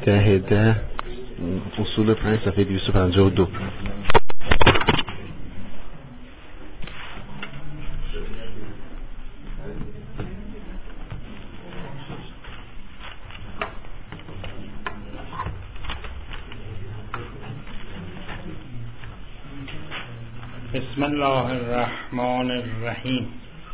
10 اصول 5 صفحه 252. بسم الله الرحمن الرحیم.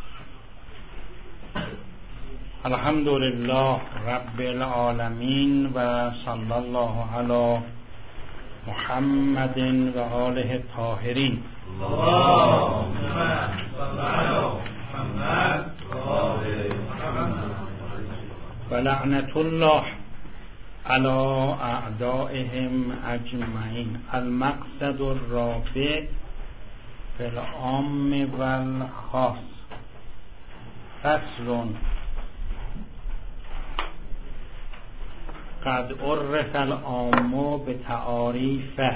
الحمد لله رب العالمین و صلی الله علی محمد و آله الطاهرین. اللهم صل علی محمد و آل محمد و لعنت الله علی اعدائهم اجمعین. المقصد الرابع فی العام و الخاص. فصل قد عرف العام بتعاریفه.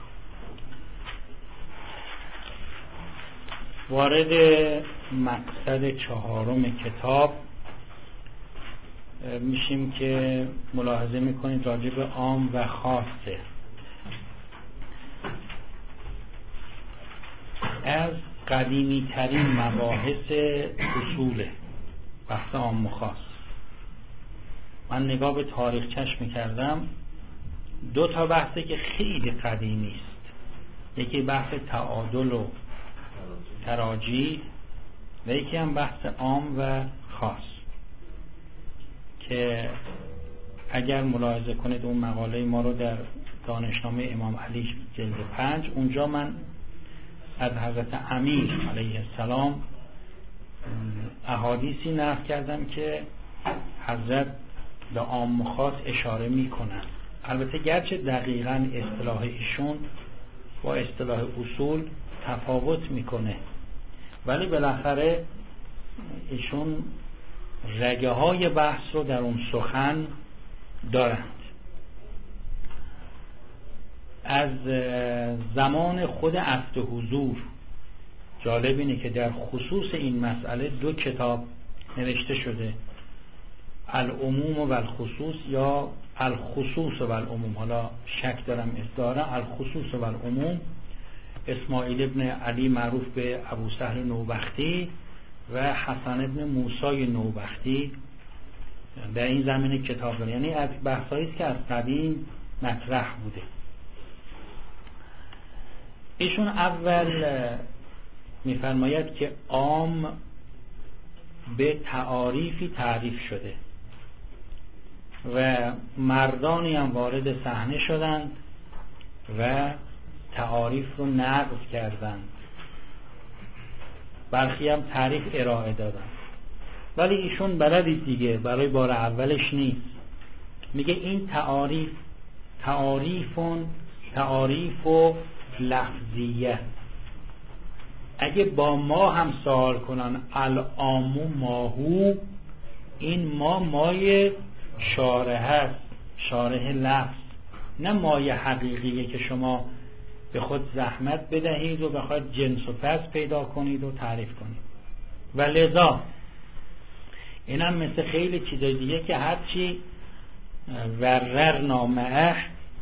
وارد مقصد چهارم کتاب میشیم که ملاحظه میکنید راجع به عام و خاصه. از قدیمی ترین مباحث اصوله بحث عام و خاص. من نگاه به تاریخچش میکردم، 2 تا بحثه که خیلی قدیمی است. یکی بحث تعادل و تراجیح و یکی هم بحث عام و خاص که اگر ملاحظه کنید اون مقاله ما رو در دانشنامه امام علی جلد 5 اونجا من از حضرت امیر علیه السلام احادیثی نقل کردم که حضرت به عام و خاص اشاره میکنن. البته گرچه دقیقاً اصطلاح ایشون با اصطلاح اصول تفاوت میکنه، ولی بالاخره ایشون رگه های بحث رو در اون سخن دارند. از زمان خود عهد حضور جالب اینه که در خصوص این مسئله 2 کتاب نوشته شده، العموم و الخصوص یا الخصوص و العموم. حالا شک دارم اصدارا الخصوص و العموم. اسماعیل ابن علی معروف به ابو سهل نوبختی و حسن ابن موسی نوبختی در این زمینه کتاب داره، یعنی از بحثایی است که از قدیم مطرح بوده. ایشون اول میفرماید که عام به تعاریفی تعریف شده و مردانی هم وارد صحنه شدند و تعاریف رو نقض کردند، برخی هم تعریف ارائه دادند. ولی ایشون بلدید دیگه، برای بار اولش نیست. میگه این تعاریف و لفظیه. اگه با ما هم سوال کنن العام ماهو، این مایه شارح هست، شارح لفظ، نه مایه حقیقیه که شما به خود زحمت بدهید و بخواید جنس و فصل پیدا کنید و تعریف کنید. و لذا این هم مثل خیلی چیزای دیگه که هرچی ورر نامه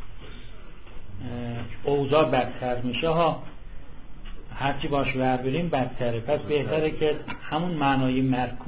اوضاع بدتر میشه ها، هرچی باش ور بریم بدتره. پس بهتره که همون معنای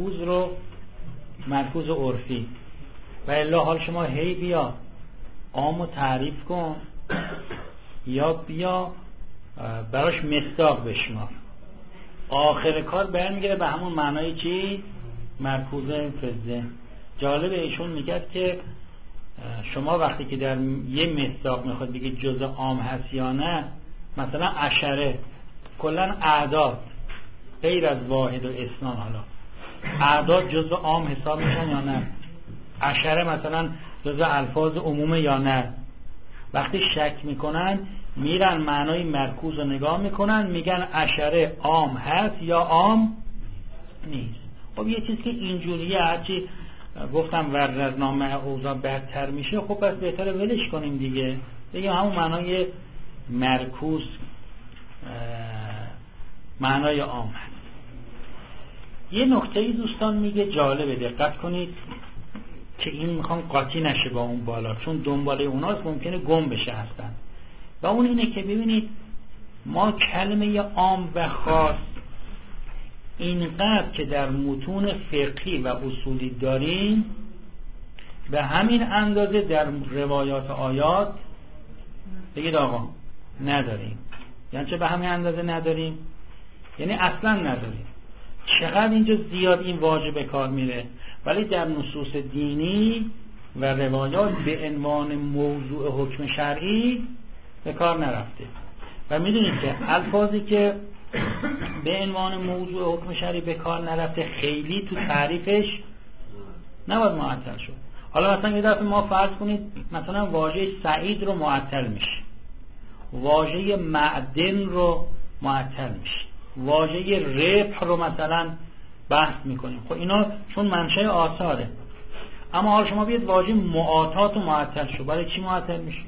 مرکوز عرفی و الا حال شما هی بیا عامو تعریف کن یا بیا براش مصداق بشمار، آخر کار برمیگره به همون معنای چی؟ مرکوز فزه. جالب ایشون میگه که شما وقتی که در یه مصداق میخواد بگید جزء عام هست یا نه، مثلا عشره کلن اعداد غیر از واحد و اثنان، حالا اعداد جزء عام حساب میشن یا نه؟ عشره مثلا جزء الفاظ عمومه یا نه؟ وقتی شک میکنن میرن معنای مرکوز رو نگاه میکنن، میگن عشره عام هست یا عام نیست. خب یه چیز که اینجوریه، هرچی گفتم وررنامه اوضاع بدتر میشه، خب پس بهتره ولش کنیم دیگه همون معنای مرکوز معنای عام هست. یه نکته ای دوستان میگه جالبه، دقت کنید. که این میخوان قاطی نشه با اون بالا، چون دنباله اوناست ممکنه گم بشه هستن. و اون اینه که ببینید ما کلمه عام و خاص اینقدر که در متون فقهی و اصولی داریم، به همین اندازه در روایات آیات بگید آقا نداریم. یعنی چه به همین اندازه نداریم؟ یعنی اصلا نداریم. چقدر اینجا زیاد این واژه به کار میره، ولی در نصوص دینی و روایات به عنوان موضوع حکم شرعی به کار نرفته. و میدونید که الفاظی که به عنوان موضوع حکم شرعی به کار نرفته خیلی تو تعریفش نباید معطل شد. حالا مثلا یه دفعه ما فرض کنید مثلا واژه سعید رو معطل میشه، واژه معدن رو معطل میشه، واژه ربح رو مثلا بحث میکنیم. خب اینا چون منشأ آثاره. اما حالا شما بیاید واژه معاطات رو معطل شد، برای چی معطل میشه؟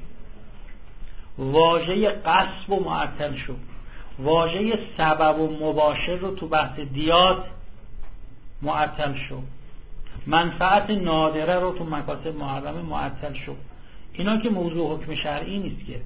واژه قصب رو معطل شد، واژه سبب و مباشر رو تو بحث دیات معطل شد، منفعت نادره رو تو مکاسب محرمه معطل شد. اینا که موضوع حکم شرعی نیست که.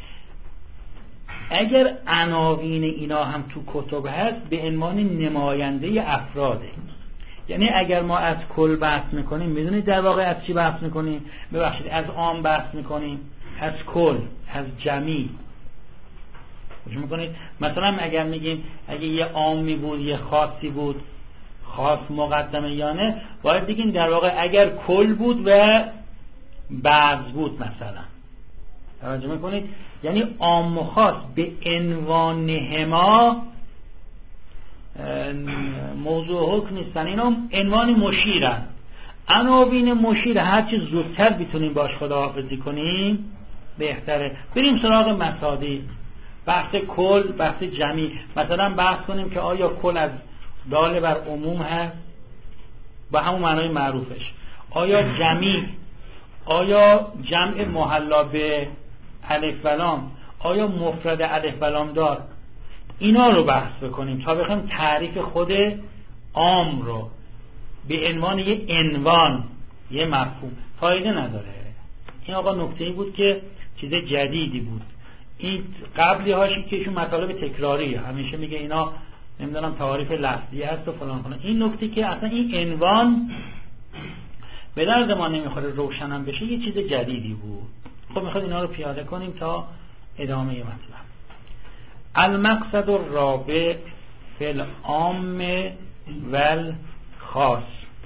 اگر عناوین اینا هم تو کتب هست به عنوان نماینده افراده. یعنی اگر ما از کل بحث میکنیم، میدونید در واقع از چی بحث میکنیم؟ ببخشید از عام بحث میکنیم، از کل، از جمعی. خوش میکنید مثلا اگر میگیم اگه یه عامی بود یه خاصی بود، خاص مقدمه یا نه، باید بگیم در واقع اگر کل بود و بعض بود مثلا. توجه میکنید؟ یعنی عام و خاص به عنوان هما موضوع حکم نیستن، اینا عنوان مشیرن. عناوین مشیر هرچی زودتر بتونیم باش خداحافظی کنیم بهتره. بریم سراغ مصادیق، بحث کل، بحث جمعی. مثلا بحث کنیم که آیا کل از دال بر عموم هست با همون معنای معروفش، آیا جمعی، آیا جمع محلا به الف و لام، آیا مفرد الف و لام دار. اینا رو بحث بکنیم تا بخوایم تعریف خود عام رو به عنوان یه عنوان، یه مفهوم، فایده نداره. این آقا نکته‌ای بود که چیز جدیدی بود. این قبلی هاشی که ایشون مطالب تکراریه، همیشه میگه اینا نمیدونم تعاریف لفظی هست و فلان فلان. این نکته که اصلا این عنوان به درد ما نمیخوره روشنم بشه، یه چیز جدیدی بود. خب میخواد اینا رو پیاده کنیم تا ادامه مطلب. المقصد الرابع فی العام والخاص.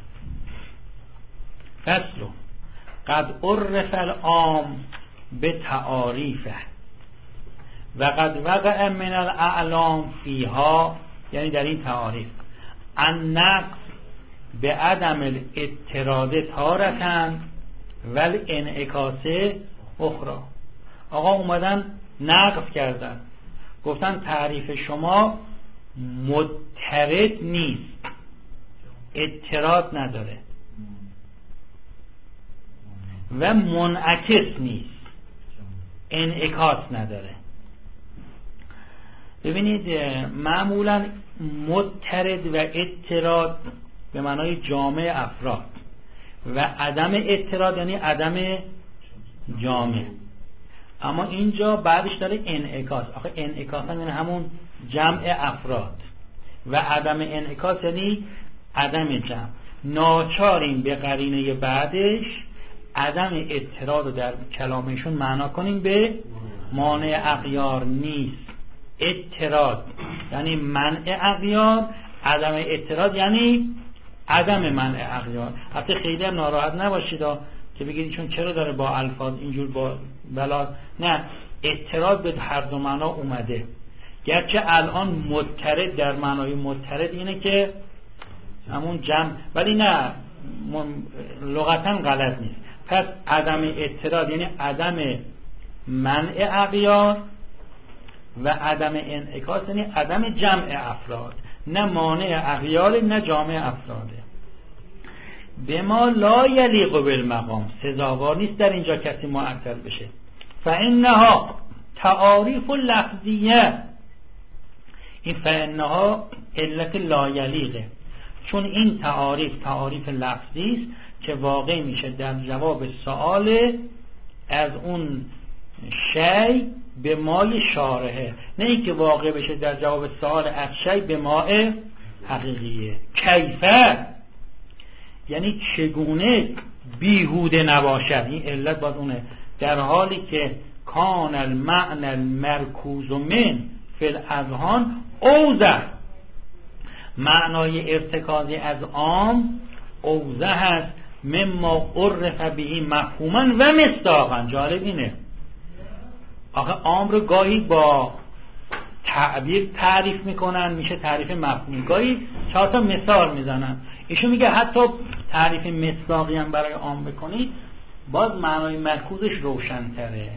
فصل قد عرف العام بتعاریفه و قد وقع من الاعلام فیها، یعنی در این تعاریف، النقص به عدم الاضطراد تارة والانعکاس اخرى. آقا اومدن نقص کردن، گفتن تعریف شما مضطرد نیست، اضطراد نداره و منعکس نیست، انعکاس نداره. ببینید معمولا مضطرد و اضطراد به معنای جامع افراد و عدم اضطراد یعنی عدم جامع. اما اینجا بعدش داره انعکاس. آخه انعکاس یعنی همون جمع افراد و عدم انعکاس یعنی عدم جمع. ناچاریم به قرینه بعدش عدم اضطراد رو در کلامشون معنا کنیم به مانع اغیار نیست. اضطراد یعنی منع اغیار، عدم اضطراد یعنی عدم منع اغیار. حتی خیلی هم ناراحت نباشید که بگید چون چرا داره با الفاظ اینجور با بلا. نه، اضطراد به هر دو معنا اومده، گرچه الان مضطرد در معنای مضطرد اینه که همون جمع، ولی نه لغتا غلط نیست. پس عدم اضطراد یعنی عدم منع اغیار و عدم انعکاس یعنی عدم جمع افراد، نه مانع اغیار نه جامع افراده. به ما لا یلیق بالمقام، سزاوار نیست در اینجا کسی معطل بشه. فانها تعاریف لفظیه، این فانها علت لا یلیقه، چون این تعاریف تعاریف لفظی است. که واقع میشه در جواب سوال از اون شی به مای شارحه، نه اینکه واقع بشه در جواب سوال از شی به مای حقیقیه. کیفه یعنی چگونه بیهوده نباشد، این علت باز اونه، در حالی که کان المعنى المرکوز من فی الاذهان اوضح، معنای ارتکازی از عام اوضح است مما عرف به مفهوما و مصداقا. جالب اینه، آخه عام رو گاهی با تعبیر تعریف میکنن میشه تعریف مفهومی، گاهی 4 تا مثال میزنن. ایشون میگه حتی تعریف مصداقی هم برای عام بکنید باز معنای مرکوزش روشن‌تره.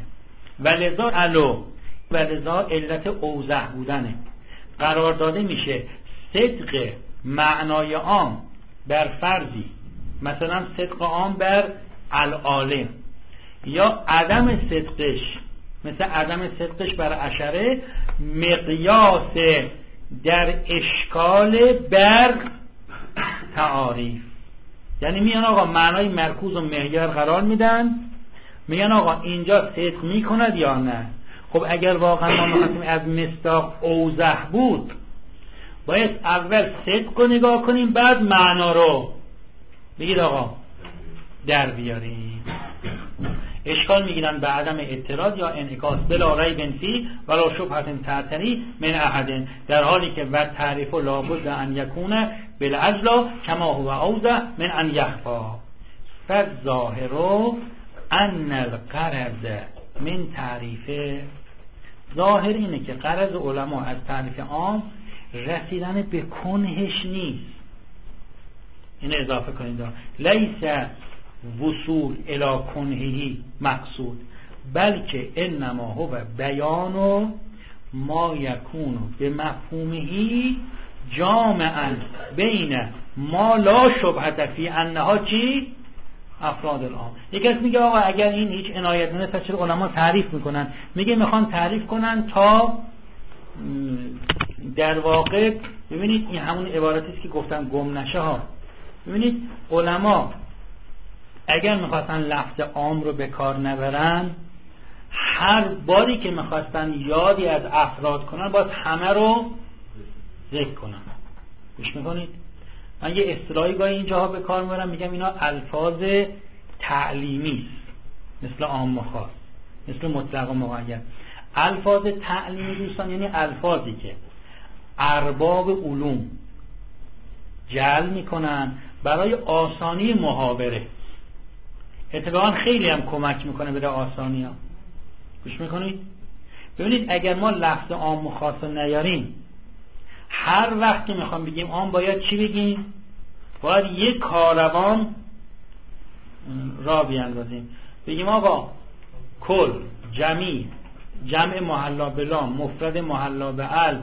ولذا علت اوضح بودنه قرار داده میشه صدق معنای عام بر فرضی، مثلا صدق عام بر العالم، یا عدم صدقش مثل عدم صدقش بر اشره، مقیاس در اشکال بر تعاریف. یعنی میان آقا معنای مرکوز و معیار قرار میدن، میان آقا اینجا صدق میکند یا نه. خب اگر واقعا ما میخواستیم از مصداق اوضح بود باید اول صدق رو نگاه کنیم بعد معنا رو بگید آقا در بیاریم. اشکال میگیرن به عدم اعتراض یا انعکاس بلا ریب فی ولا شبهه تعتری من احد، در حالی که و تعریف لابد ان یکون بالعجل کما هو اوضح من ان یخفا. فالظاهر ان الغرض من تعریف، ظاهر اینه که غرض علما از تعریف عام رسیدن به کنهش نیست. این اضافه کنید، لیس وصول الی کنهی مقصود بلکه انما هو بیان ما یکون به مفهومهی جامعا بین ما لا شبهه فی انها چی؟ افراد العام. یکی از میگه آقا اگر این هیچ عنایت نیست پس چرا علما تعریف میکنن؟ میگه میخوان تعریف کنن تا در واقع ببینید این همون عبارتی است که گفتم گم نشه ها. ببینید علما اگر میخواستن لفظ عام رو به کار نبرن، هر باری که میخواستن یادی از افراد کنن باید همه رو ذکر کنن. گوش میکنید؟ من یه اصطلاحی گاهی اینجاها به کار میبرم، میگم اینا الفاظ تعلیمی است، مثل عام و خاص، مثل مطلق و مقید. الفاظ تعلیمی دوستان یعنی الفاظی که ارباب علوم جعل میکنن برای آسانی محاوره، اتفاقا خیلی هم کمک میکنه به آسانی ها. گوش میکنید؟ ببینید اگر ما لفظ عام و خاص نیاریم، هر وقت که میخوام بگیم عام باید چی بگیم؟ باید یک کاروان را بیاندازیم، بگیم آقا کل، جمعی، جمع محلا به لام، مفرد محلا به ال،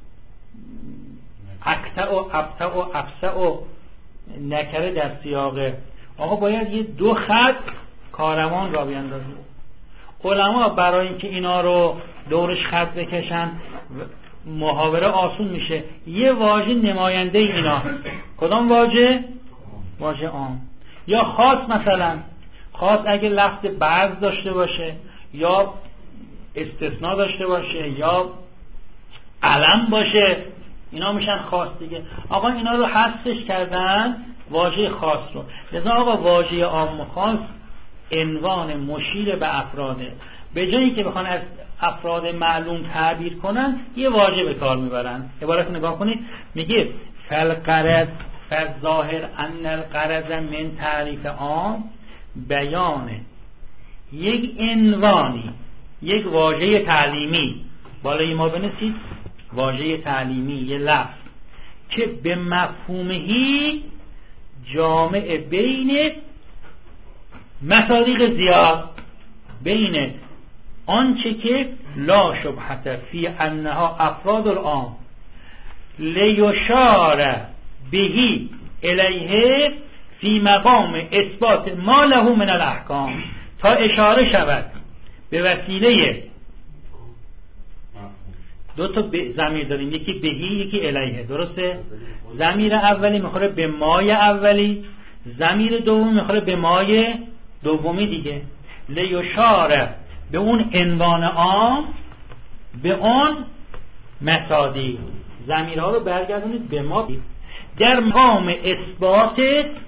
اقطع و ابطع و افسع و نکره در سیاقه، آقا باید یه 2 خط کاروان را بیاندازیم. علما برای اینکه اینا رو دورش خط بکشن محاوره آسون میشه، یه واژه نماینده اینا. کدام واژه؟ واژه عام. یا خاص، مثلا خاص اگه لفظ بعض داشته باشه یا استثناء داشته باشه یا علم باشه، اینا میشن خاص دیگه. آقا اینا رو حذفش کردن واژه خاص رو. لذا آقا واژه عام و خاص عنوان مشیر به افراده، به جایی که بخوان از افراد معلوم تعبیر کنن یه واژه به کار میبرن. عبارت نگاه کنید، میگه فالغرض فالظاهر ان الغرض من تعریف عام بیان یک عنوانی، یک واژه تعلیمی، بالای ما بنویسید واژه تعلیمی، یه لفظ که به مفهومهی جامع بین مصادیق زیاد، بین آنچه که لا شبهه فی انها افراد العام لیشار بهی الیه فی مقام اثبات ما له من الاحکام، تا اشاره شود به وسیله 2 تا ضمیر داریم، یکی بهی یکی الیه، درسته؟ ضمیر اولی میخوره به مای اولی، ضمیر دوم میخوره به مای دومی دیگه. لیشاره به اون عنوان عام، به اون مصادیق. ضمیرها رو برگردونید به ما در مقام اثبات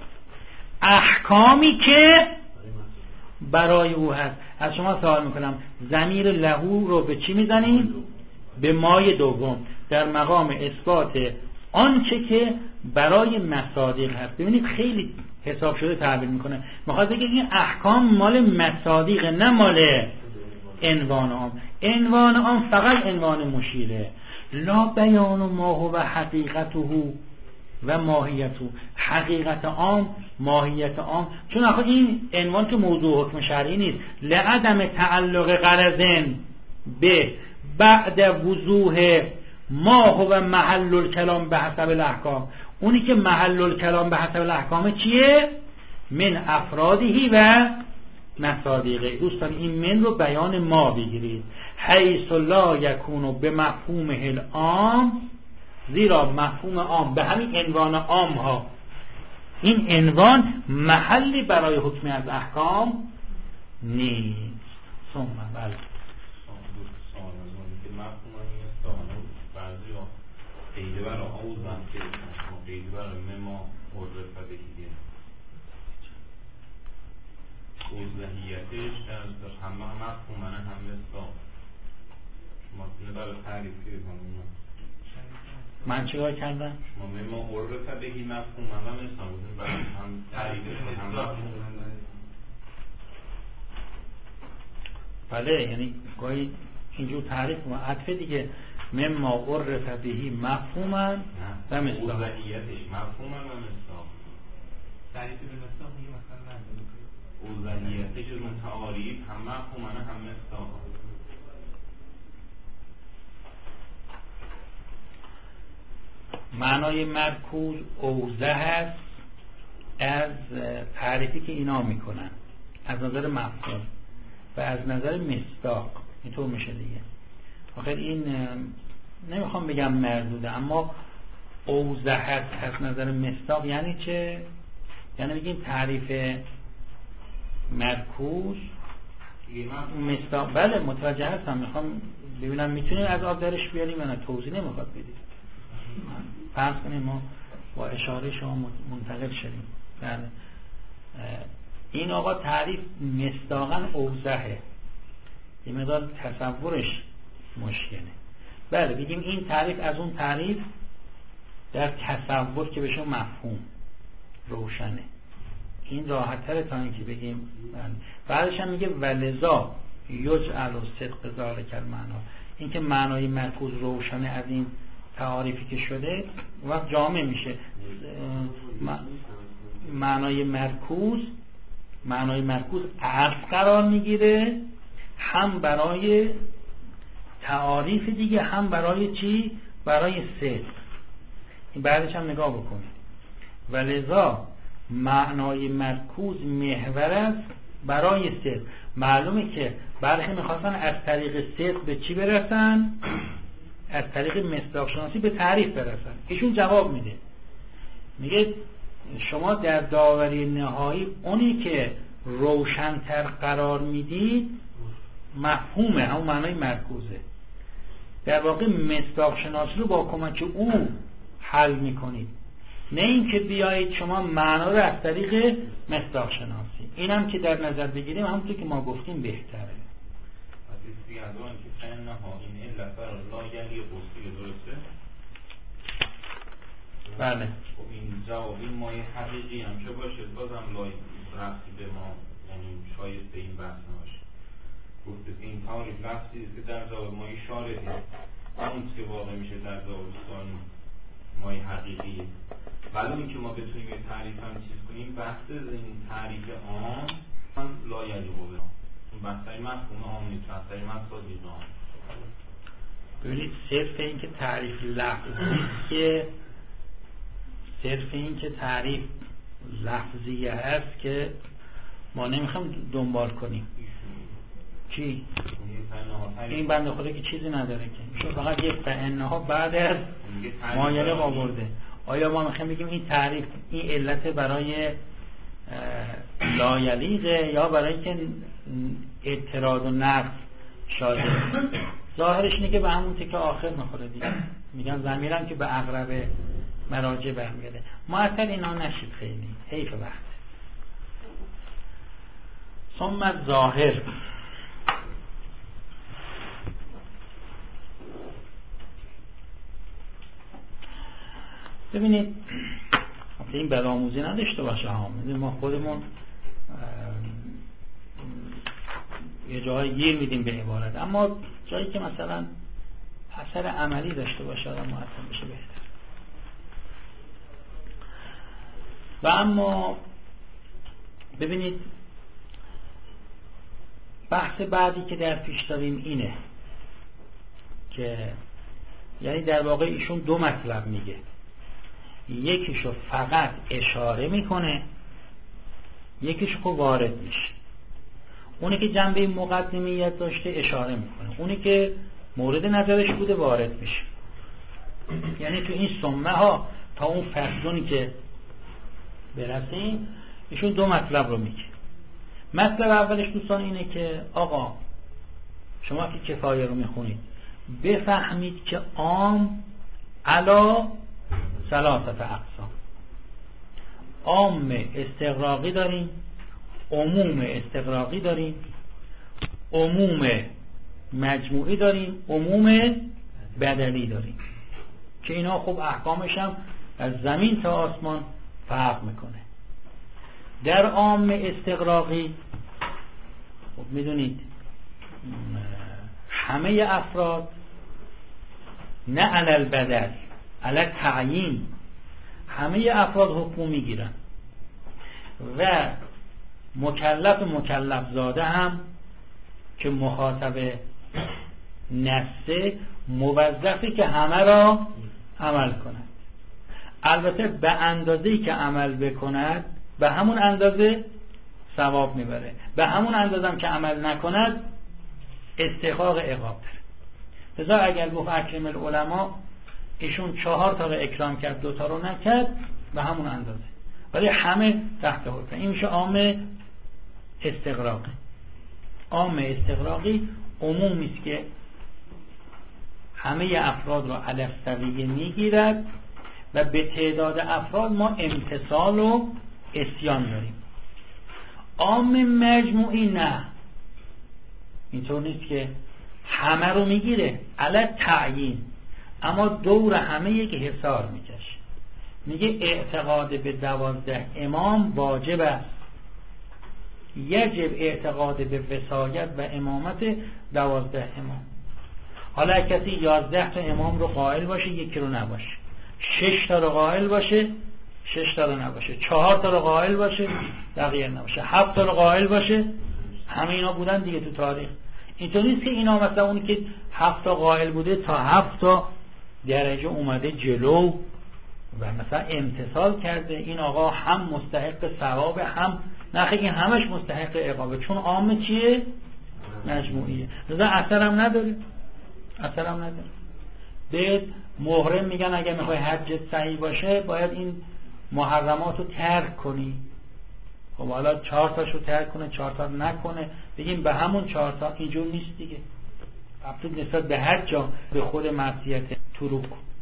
احکامی که برای او هست. از شما سوال میکنم ضمیر لهو رو به چی میزنیم؟ به مای دوم، در مقام اثبات آنچه که برای مصادیق هست. ببینید خیلی حساب شده تعبیر میکنه، میخواد بگه این احکام مال مصادیق، نه مال عنوان عام. عنوان عام فقط عنوان مشیره. لا بیان ما هو حقیقته و ماهیته. حقیقت عام، ماهیت عام. چون آخه این عنوان که موضوع حکم شرعی نیست. لعدم تعلق غرضن به بعد وضوح ما هو محل الکلام به حسب الاحکام. اونی که محل الکلام به حسب الاحکام چیه؟ من افرادهی و مصادیقه. دوستان این من رو بیان ما بگیرید. حیث لا یکونو به مفهوم العام، زیرا مفهوم عام به همین عنوان عام ها، این عنوان محلی برای حکم از احکام نیست. بله قیده برای آوزم که قیده برای ما عرف بدهیه اوزهیتش در همه مفهومانه همه سا شما کنه برای تعریف که من چیکار کردم؟ شما ما عرف بدهی مفهومانه مثلا برای هم تعریفش هم مفهومانه. بله، یعنی گاهی اینجور تعریف و عطفه دیگه. مما عرف بهی مفهوما و مصداق. اوزهیتش مفهوما و مصداق. تعریف به مصداق میگه مثلا نداره. اوزهیتش از تعاریف هم مفهوما هم مصداق. معنای مرکوز اوزه هست از تعریفی که اینا میکنن از نظر مفهوم و از نظر مصداق. اینطور میشه دیگه. آخر این نمیخوام بگم مردوده، اما اوزه هست از نظر مصداق یعنی چه؟ یعنی بگیم تعریف مرکوز مصداق. بله متوجه هستم، میخوام ببینم میتونیم از آب درش بیاریم یا نه. توضیح نمیخواد بدید. فرض کنیم ما با اشاره شما منتقل شدیم. بله این آقا تعریف مصداقاً اوزهه، یه مقدار تصورش مشکله. بله بگیم این تعریف از اون تعریف در تصور که بشه مفهوم روشنه. این راحت تره تا اینکه بگیم. بعدش هم میگه ولذا یجعل صدق ذالک المعنا. این که معنای مرکوز روشنه از این تعاریفی که شده وقت جامع میشه. معنای مرکوز عرض قرار میگیره، هم برای تعاریف دیگه، هم برای چی؟ برای صدق. این بعدش هم نگاه بکنید. ولذا معنای مرکوز محور است برای صدق. معلومه که برخی میخواستن از طریق صدق به چی برسن؟ از طریق مصداق شناسی به تعریف برسن. ایشون جواب میده، میگه شما در داوری نهایی اونی که روشن‌تر قرار میدید مفهومه، همون معنای مرکوزه. در واقع مصداق شناسی رو با کمک او حل میکنید، نه اینکه بیایید شما معنا رو از طریق مصداق شناسی. اینم که در نظر بگیریم همونطور که ما گفتیم بهتره. حدیثی از آن که فنها این علت برای لا یعنی قصدی درسته؟ بله. خب این جواب این مایه حقیقی هم چه باشه بازم لای رفتی به ما، یعنی شایسته این بحث نباشه. گفته که این تعریف لفظی است که در جواب مایه شارحه، اون که واقع میشه در جواب سوال مایه حقیقی. ولی این که ما بتونیم یه تعریف هم چیز کنیم، بحث این تعریف عام لا یعنی قوه این بحثای مفهوم عام نیست، بحثای مفهوم عام. ببینید صرف این که تعریف لفظی صرف این که تعریف لفظیه هست که ما نمیخوام دنبال کنیم. چی؟ این بنده خدا که چیزی نداره که چون فقط یک فعنها بعد از مایله آورده. آیا ما میخوایم بگیم این تعریف این علت برای لایلیقه یا برای اینکه اعتراض و نقض شاده. ظاهرش اینه که به همون تکه آخر میخوره دیگه. میگن ضمیرم که به اقرب مراجع برمیگرده. معطل اینا نشید، خیلی حیف وقت. ثم ظاهر، ببینید این بدآموزی نداشته باشه ها. ما خودمون یه جایی گیر میدیم به عبارت، اما جایی که مثلا اثر عملی داشته باشه آدم مؤثر بشه بهتر. و اما ببینید بحث بعدی که در پیش داریم اینه که یعنی در واقع ایشون دو مطلب میگه، یکیشو فقط اشاره میکنه، یکیشو خب وارد میشه. اونی که جنبه مقدمیت داشته اشاره میکنه، اونی که مورد نظرش بوده وارد میشه. یعنی تو این سمه ها تا اون فصلونی که برسیم ایشون دو مطلب رو میگه. مطلب اولش دوستان اینه که آقا شما که کفایه رو میخونید بفهمید که عام علا ثلاثه اقسام. عام استغراقی داریم، عموم استغراقی داریم، عموم مجموعی داریم، عموم بدلی داریم که اینا خب احکامش هم از زمین تا آسمان فرق میکنه. در عام استغراقی خب میدونید همه افراد نه علل بدل علل تعیین، همه افراد حکم میگیرن و مکلف زاده هم که مخاطب نسه موظفه که همه را عمل کند. البته به اندازه‌ای که عمل بکند به همون اندازه ثواب میبره، به همون اندازه هم که عمل نکند استحقاق عقاب داره. لذا اگر گفت اکرم العلماء ایشون 4 تا رو اکرام کرد 2 تا رو نکرد به همون اندازه، ولی همه تحت حکم. این میشه عام استغراقی. عام استغراقی عمومی است که همه افراد را علی السویه میگیرد و به تعداد افراد ما امتثال و عصیان داریم. عام مجموعی نه، اینطور نیست که همه رو میگیره علی تعیین، اما دور همه یک حصار میکشه. میگه اعتقاد به 12 امام واجب است، یجب اعتقاد به وصایت و امامت 12 امام. حالا کسی 11 تا امام رو قائل باشه یکی رو نباشه، 6 تا رو قائل باشه 6 تا رو نباشه، 4 تا رو قائل باشه بقیه نباشه، 7 تا رو قائل باشه، همه اینا بودن دیگه تو تاریخ. اینطور نیست که اینا مثلا اونی که 7 تا قائل بوده تا 7 تا درجه اومده جلو و مثلا امتثال کرده، این آقا هم مستحق ثواب هم نه، این همش مستحق عقابه، چون عامه چیه؟ مجموعیه. لذا اثرم نداره. به محرم میگن اگه میخوای حجت صحیح باشه باید این محرمات رو ترک کنی. خب حالا 4 تاشو ترک کنه 4 تا نکنه، بگیم به همون 4 تا. اینجور نیست دیگه. افراد نسبت به هر جا به خود معصیت تروک.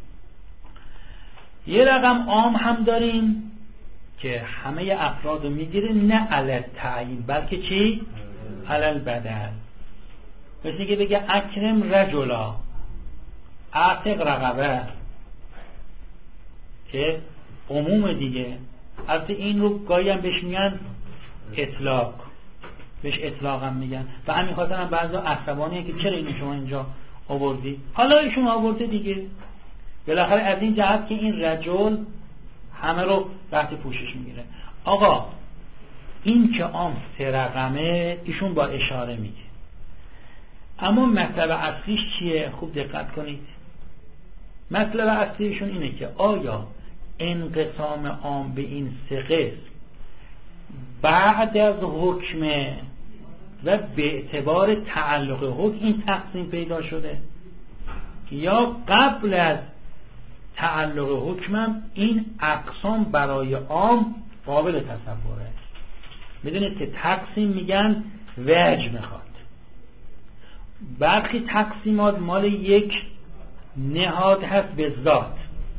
یه رقم عام هم داریم که همه افراد رو میگیره، نه علی تعیین بلکه چی؟ علی بدل. مثل که بگه اکرم رجلا اعتق رقبه، که عموم دیگه. البته این رو گاهی هم بهش میگن اطلاق، بهش اطلاق هم میگن و همین خاطر هم بعضا عصبانیه که چرا اینو شما اینجا آوردی. حالا ایشون آورده دیگه، بالاخره از این جهت که این رجل همه رو تحت پوشش میگیره. آقا این که عام 3 رقمه ایشون با اشاره میگه، اما مطلب اصلیش چیه؟ خوب دقت کنید. مطلب اصلیشون اینه که آیا انقسام عام به این 3 قسم بعد از حکمه و به اعتبار تعلق حکم این تقسیم پیدا شده، یا قبل از تعلق حکمم این اقسام برای عام قابل تصوره. میدونید که تقسیم میگن وجه میخواد. برخی تقسیمات مال یک نهاد هست به ذات،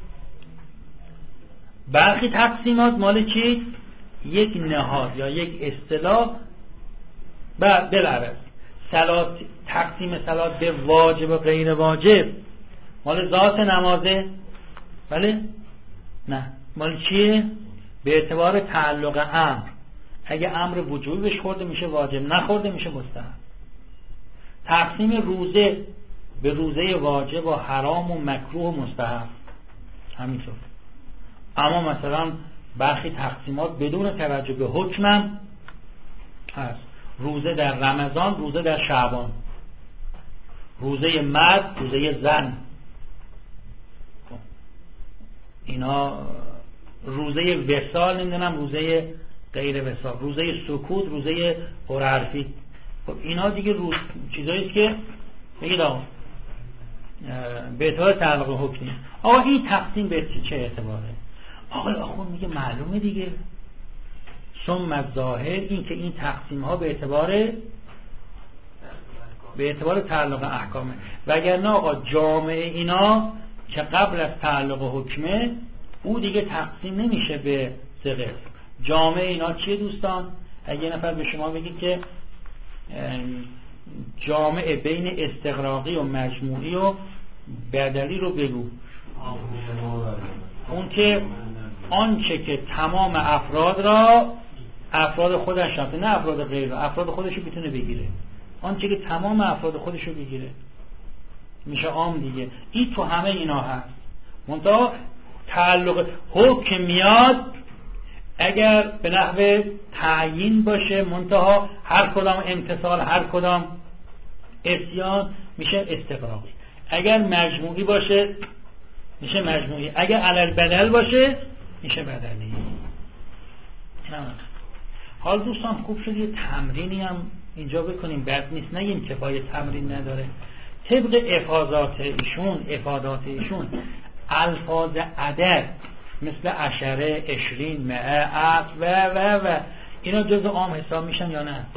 برخی تقسیمات مال چی؟ یک نهاد یا یک اصطلاح. بالعرض صلات، تقسیم صلات به واجب و غیر واجب مال ذات نمازه؟ بله؟ نه، مال چیه؟ به اعتبار تعلق امر. اگه امر وجوبی بهش خورده میشه واجب، نخورده میشه مستحب. تقسیم روزه به روزه واجب و حرام و مکروه و مستحب همینطور. اما مثلا برخی تقسیمات بدون توجه به حکمم هست. روزه در رمضان، روزه در شعبان، روزه مرد، روزه زن، اینا روزه وصال، نمیدونم روزه غیر وصال، روزه سکوت، روزه پرحرفی. خب اینا دیگه چیزاییست که بگید آقا به اعتبار تعلق حکمی. آقا این تقسیم به چه اعتباره؟ آقای آخوند میگه معلومه دیگه، ثم الظاهر، این که این تقسیم ها به اعتبار تعلق احکامه. وگرنه آقا جامعه اینا که قبل از تعلق حکمه، او دیگه تقسیم نمیشه به سه قسم. جامعه اینا چیه دوستان؟ اگه نفر به شما بگی که جامعه بین استغراقی و مجموعی و بدلی رو بگو. اون که آنچه که تمام افراد را، افراد خودش رفته، نه افراد غیر را، افراد خودشو میتونه بگیره. آنچه که تمام افراد خودشو بگیره میشه عام دیگه. این تو همه اینا هست. منتها تعلق حکم میاد اگر به نحو تعیین باشه، منتها هر کدام امتصال، هر کدام عصیان، میشه استغراقی. اگر مجموعی باشه میشه مجموعی، اگر علل بدل باشه میشه بدلی. حال دوستان خوب شد یه تمرینی هم اینجا بکنیم، بد نیست، نگیم که پای تمرین نداره. طبق افادات ایشون الفاظ عدد مثل عشره، 20، 100، عقل و اینا جزء عام حساب میشن یا نه؟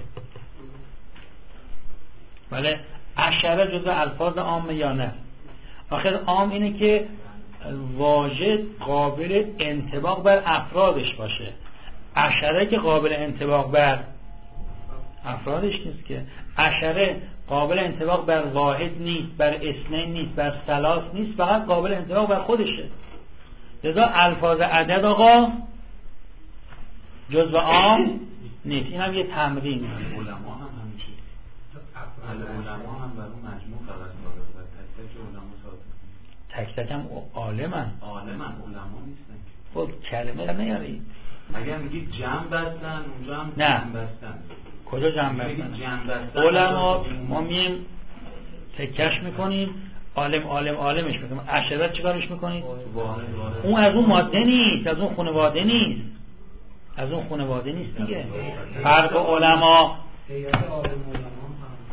بله، عشره جزء الفاظ عام یا نه؟ آخر عام اینه که واجد قابل انطباق بر افرادش باشه. عشره که قابل انطباق بر افرادش نیست که. عشره قابل انطباق بر واحد نیست، بر اثنین نیست، بر ثلاث نیست، فقط قابل انطباق بر خودشه. لذا الفاظ عدد آقا جزء عام نیست. این هم یه تمرین. علما هم همینجوری. علما هم بر اون مجموع فقط صادق و تک تک علما صادق. تک تک هم عالمن. علما نیستن. خب کلمه نیاری. اگر میگید جمع بستن، اونجا هم نه. جمع بستن. کجا جمع بستن؟ علما ما میم تکش میکنیم، عالمش میکنیم. عشرت چیکارش میکنید؟ اون از اون ماده نیست، از اون خانواده نیست، از اون خانواده نیست دیگه. فرق علما هیئت عالم علما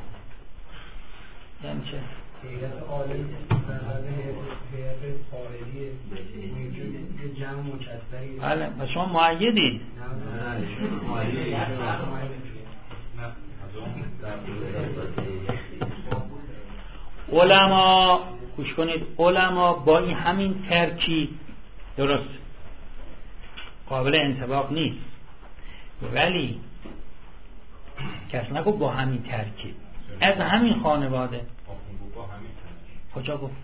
یعنی چه؟ هیئت عالم هیئت قائلیه، یه جمع مکثری. بله، و شما مؤیدید. علما گوش کنید، علما با این همین ترکیب درست قابل انطباق نیست، ولی کس نگو با همین ترکیب، از همین خانواده. کجا گفت؟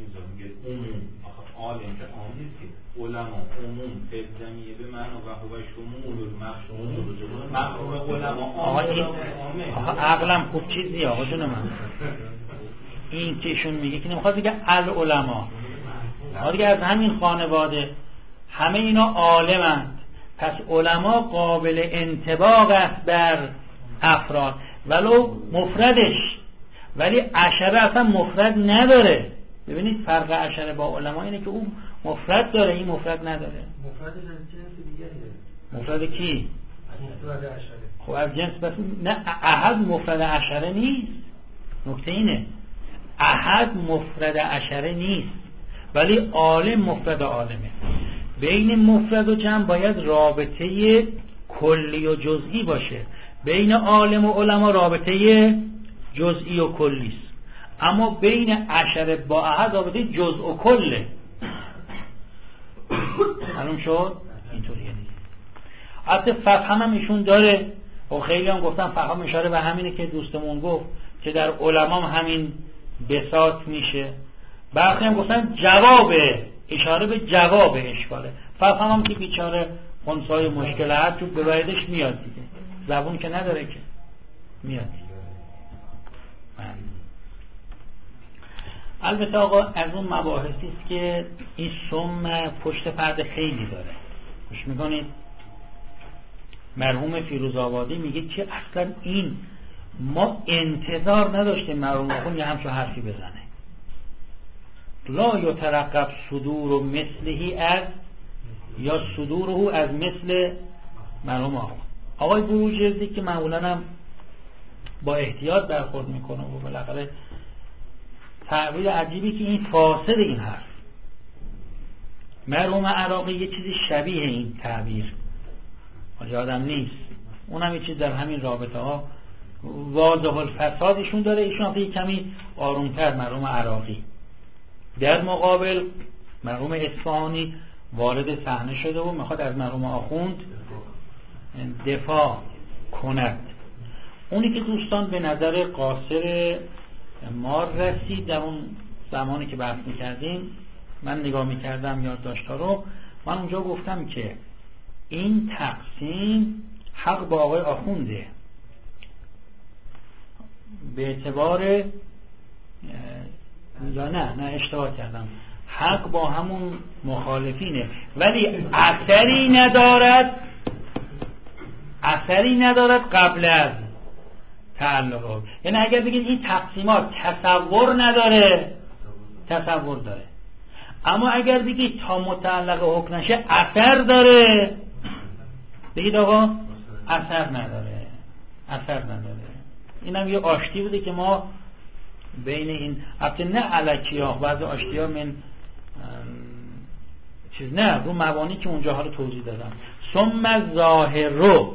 عالم که عام نیست که. علما عموم فضمیه به معنا و هو شمول المخشوم علما. عقلم خوب چیزی آقا جون من. این که ایشون میگه که نمیخواد بگه العلما، دیگه از همین خانواده، همه اینا عالمند، پس علما قابل انطباق است بر افراد ولو مفردش، ولی عشره اصلا مفرد نداره. ببینید فرق عشره با علما اینه که اون مفرد داره، این مفرد نداره. مفردش از جنس دیگریه. مفرد کی؟ مفرد عشره. خب از جنس بس نه، احد مفرد عشره نیست. نکته اینه احد مفرد عشره نیست، ولی عالم مفرد عالمه. بین مفرد و جمع باید رابطه کلی و جزئی باشه. بین عالم و علما رابطه جزئی و کلی است، اما بین عشره با احد رابطه جزء و کله. معلوم شد؟ اینطوریه دیگه. البته فقه هم ایشون داره و خیلی هم گفتن فقه هم اشاره به همینه که دوستمون گفت که در علما همین بساط میشه. برخی هم گفتن جواب، اشاره به جواب اشکاله. فقه هم که بیچاره خنثای مشکل هست تو ببایدش میاد دیگه، زبون که نداره که میاد دیگه. البته آقا از اون مباحثی است که این سم پشت پرده خیلی داره. گوش میکنید مرحوم فیروزآبادی میگه که اصلا این ما انتظار نداشتیم مرحوم آخوند یه همچون حرفی بزنه. لا یترقب صدور مثلهی از یا صدوره از مثل مرحوم آخوند. آقای بروجردی که معمولا هم با احتیاط برخورد میکنه و بالاخره تعبیر عجیبی که این فاسد این حرف. مرحوم عراقی یه چیزی شبیه این تعبیر یادم نیست، اونم یه چیز در همین رابطه ها واضح الفسادشون داره. ایشون هم یه کمی آرومتر مرحوم عراقی. در مقابل مرحوم اصفهانی وارد صحنه شده و میخواد از مرحوم آخوند دفاع کند. اونی که دوستان به نظر قاصر ما رسید در اون زمانی که بحث میکردیم، من نگاه میکردم یادداشت‌ها رو، من اونجا گفتم که این تقسیم حق با آقای آخونده به اعتبار نه اشتباه کردم، حق با همون مخالفینه ولی اثری ندارد قبل از تعلق. یعنی اگر بگید این تقسیمات تصور نداره، تصور داره، اما اگر بگید تا متعلق حکم نشه اثر داره، بگید آقا اثر نداره. اینم یه آشتی بوده که ما بین این البته نه الکی ها، بعضی آشتی ها من چیز نه رو مبانی که اونجاها رو توضیح دادم. ثم ظاهر رو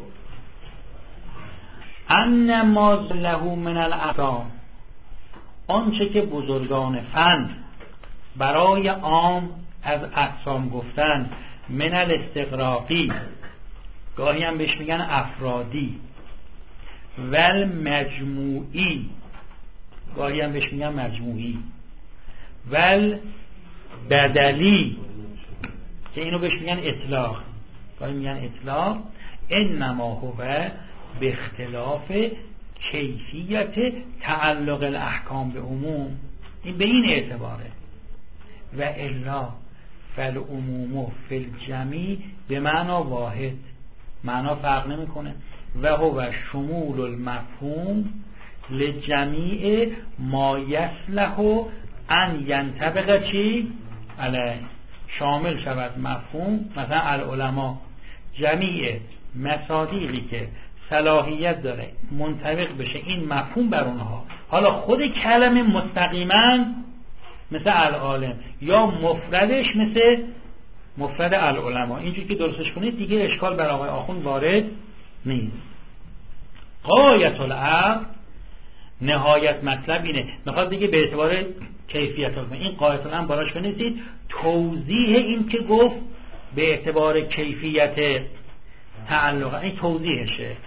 ان ما له من الاحکام، آنچه که بزرگان فن برای عام از اقسام گفتن، من الاستغراقی، گاهی هم بهش میگن افرادی، ول مجموعی، گاهی هم بهش میگن مجموعی، ول بدلی که اینو بهش میگن اطلاق، گاهی میگن اطلاق، انما هو به اختلاف کیفیت تعلق الاحکام به عموم، این به این اعتباره. و الا فالعموم فی الجمیع به معنا واحد، معنا فرق نمیکنه. و هو شمول المفهوم لجمیع ما یصلح ان ینطبق چی علیه، شامل شود مفهوم مثلا العلماء جمیع مصادیقی که صلاحیت داره منطبق بشه این مفهوم بر اونها، حالا خود کلمه مستقیما مثل العالم یا مفردش مثل مفرد العلماء، اینجوری که درستش کنید دیگه اشکال بر آقای آخوند وارد نیست. غایت الامر، نهایت مطلب اینه، میخواد دیگه به اعتبار کیفیت الامر، این غایت الامر براش بنویسید، توضیح این که گفت به اعتبار کیفیت تعلق، این توضیحشه.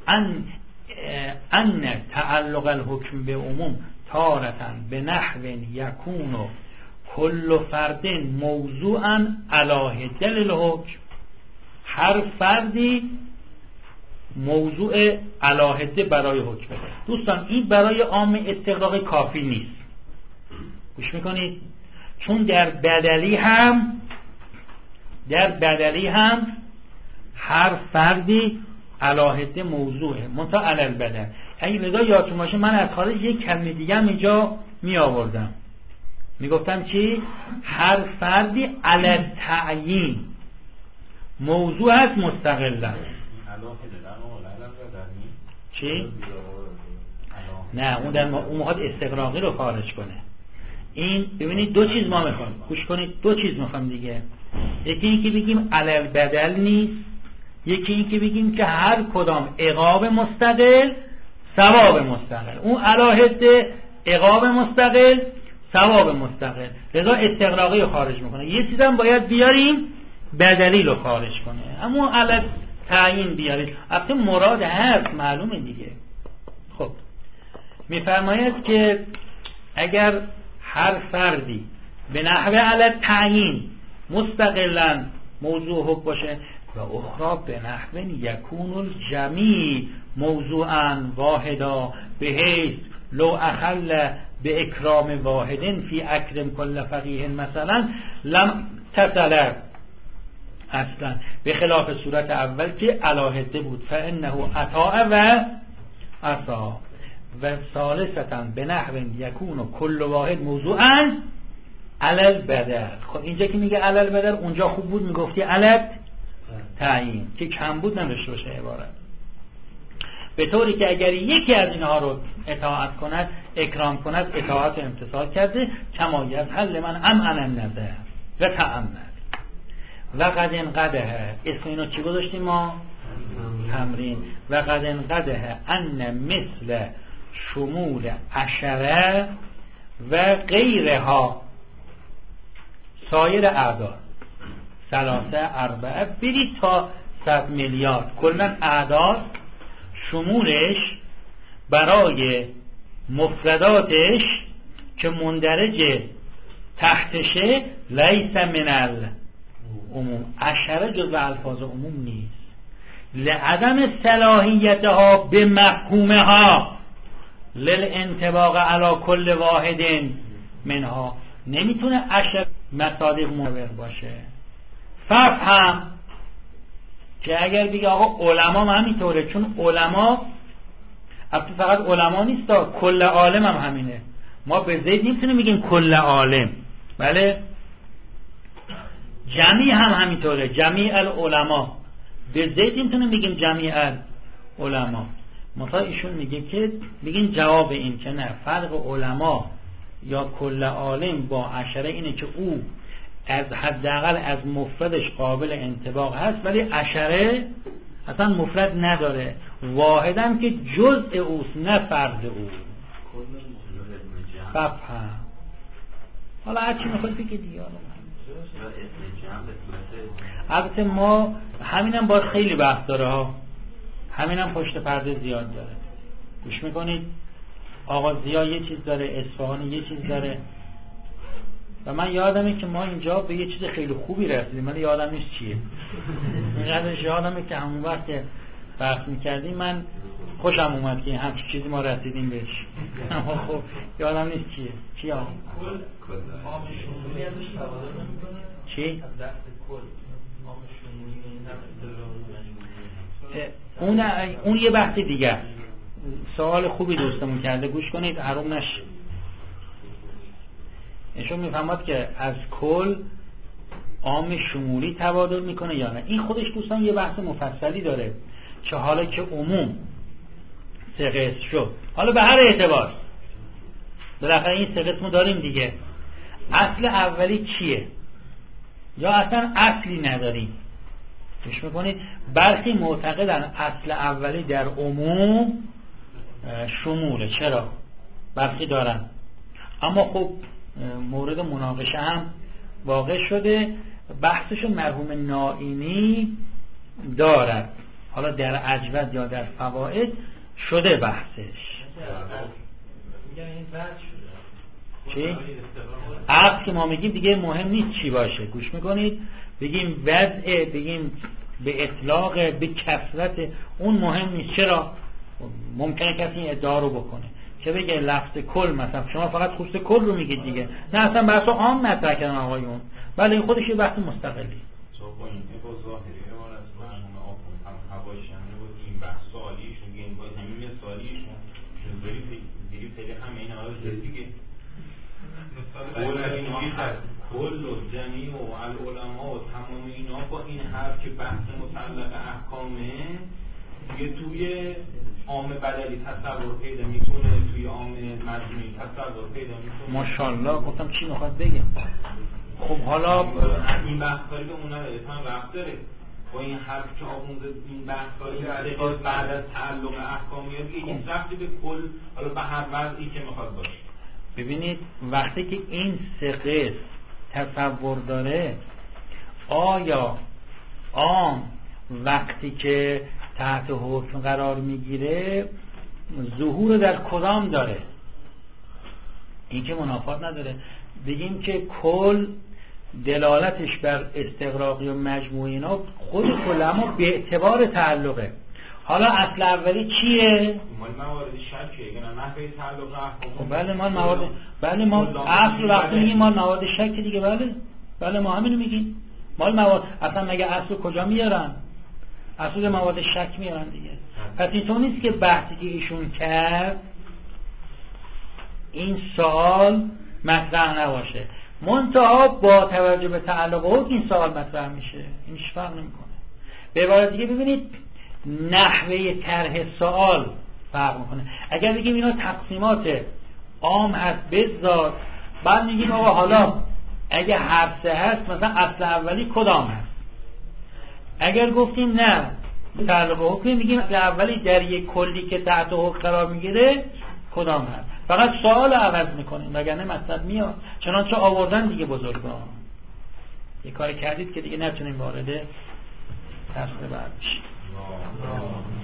ان تعلق الحکم به عموم تارتن به نحو یکون کل فرد موضوعا علی دل الحکم، هر فردی موضوع علاهده برای حکمه. دوستان این برای عام استغراق کافی نیست، گوش میکنید، چون در بدلی هم هر فردی علاهده موضوعه منتها علل بدل. اگه لذا یادتون باشه من از خارج یک کلمه دیگه هم اینجا می آوردم، می گفتم چی؟ هر فردی علل تعیین موضوع هست مستقل است. چی؟ نه اون در اون موقع استغراقی رو خارج کنه. این ببینید دو چیز ما میخوایم، گوش کنید، دو چیز میخوایم دیگه. یکی این که بگیم علل بدل نیست یکی این که بگیم که هر کدام عقاب مستقل ثواب مستقل، اون علاهده عقاب مستقل ثواب مستقل، لذا استغراقی رو خارج میکنه. یه چیزم باید بیاریم بدلی رو خارج کنه، اما علت تعیین بیارید. البته مراد هست معلومه دیگه. خب میفرماید که اگر هر فردی به نحوه علت تعیین مستقلا موضوع حکم باشه و اخرى به نحو یکون الجمیع موضوعا واحدا به حیث لو اخل به اکرام واحدن فی اکرم کل فقیه مثلا لم تصل اصلا، به خلاف صورت اول که علاهده بود فانه اطاع و عصا. و ثالثا به نحو یکون کل واحد موضوعا علل بدل. خب اینجا که میگه علل بدل، اونجا خوب بود میگفتی علت تعیین که کم بود نداشته باشه عبارت، به طوری که اگر یکی از اینها رو اطاعت کند اکرام کند اطاعت و امتثال کرده کما یظهر من امعن النظر و تأمل. و قد انقده، اسم اینو چی گذاشتیم ما؟ تمرین. و قد انقده ان مثل شمول عشره و غیرها سایر اعداد 3 4 برید تا 100 میلیارد کلا اعداد شمولش برای مفرداتش که مندرج تحتشه لیس من العموم، عشره جزء الفاظ عموم نیست لعدم صلاحیتها به مفهومها للانطباق علی کل واحد منها. نمیتونه عشر مصادیق موافق باشه. فهم که اگر بگه آقا علما هم همینطوره، چون علما فقط علما نیست، کل عالم هم همینه. ما به زید نمیتونیم بگیم کل عالم، بله جمیع هم همینطوره، جمیع العلما. به زید نمیتونیم بگیم جمیع العلما. مثلا ایشون میگه که بگین جواب این که نه، فرق علما یا کل عالم با عشره اینه که او از حداقل از مفردش قابل انطباق هست، ولی عشره اصلا مفرد نداره، واحدم که جزء اوست نه فرد او. ففهم. حالا هرچی میخواد بگه دیگه. البته ما همینم باید خیلی بحث داره ها، همینم پشت پرده زیاد داره. گوش میکنید آقا ضیا یه چیز داره، اصفهانی یه چیز داره، و من یادمه که ما اینجا به یه چیز خیلی خوبی رسیدیم، من یادم نیست چیه. اینقدرش یادمه که همون وقت که بحث میکردیم من خوشم اومد که همچین چیزی ما رسیدیم بهش. اما خب یادم نیست چیه. چی آقا؟ چی؟ اون یه بحث دیگه. سوال خوبی دوستمون کرده، گوش کنید حروم نشه. ایشون میفهمد که از کل عام شمولی تبادل میکنه یا نه. این خودش دوستان یه بحث مفصلی داره که حالا که عموم 3 قسم شد، حالا به هر اعتبار بالاخره این 3 قسمو داریم دیگه، اصل اولی چیه یا اصلا اصلی نداریم. گوش میکنید برخی معتقدن اصل اولی در عموم شموله. چرا؟ برخی دارن، اما خب مورد مناقشه هم واقع شده، بحثشو مرحوم نائینی دارد، حالا در اجود یا در فوائد شده بحثش. چی؟ عقل که ما میگیم دیگه مهم نیست چی باشه، گوش میکنید بگیم وضع، بگیم به اطلاق، به کثرت، اون مهم نیست. چرا؟ ممکنه کسی این ادعا رو بکنه که بگه لفظ کل، مثلا شما فقط خصوص کل رو میگید دیگه، نه اصلا بحث عام مطرح کردن آقایون، ولی این خودش یه بحث مستقلی. با این با ظاهری عبارت مرحوم آقایون هم حواشیانه بود این بحث سوالیش میگه این باید همین مثالیش دیگه خیلی همه این حالا دیگه کل و جمیع و العلماء و تمام اینا با این حرف که بحث متعلق احکامه دیگه توی عام بدلی تصور پیدا میکنه، توی عام مجموعی تصور پیدا میکنه. ماشاءالله. گفتم چی میخواد بگم. خب حالا این بحث کاری به اون نداره، هم رفت داره. با این حرف که آموزه این بحث‌های بعد از تعلق احکامیات دیگه هیچ ربطی به کل حالا به هر وضعی که میخواد باشه. ببینید وقتی که این سه قسم تصور داره، آیا عام وقتی که تحت حکم قرار میگیره ظهور در کدام داره؟ این که منافات نداره. بگیم که کل دلالتش بر استغراقی و مجموعی اینا خود کل، اما به اعتبار تعلقه. حالا اصل اولی چیه؟ مال موارد شکه، یعنی نحوه تعلق احکام. بله مال موارد، بله ما اصل وقتی میگیم مال موارد شک دیگه، بله ما همینو میگیم. مال موارد اصلا مگه اصل کجا میارن؟ اصل موارد شک میارن دیگه. پس اینطور نیست که بحثی که ایشون کرد این سوال مطرح نباشه، منتها با توجه به تعلق حکم این سوال مطرح میشه. این هیچ فرق نمیکنه. به عبارت دیگه ببینید نحوه طرح سوال فرق میکنه. اگر بگیم اینا تقسیمات عام هست بذار، بعد میگیم آقا حالا اگه هر سه هست مثلا اصل اولی کدام هست؟ اگر گفتیم نه تعلق حکم، میگیم اصل اولی در یک کلی که تحت حکم قرار میگیره کدام هست؟ فقط سوال عوض میکنیم وگرنه مطلب میاد. چنانچه آوردن دیگه بزرگان یه کاری کردید که دیگه نتونیم وارد تفصیل بعد بشیم.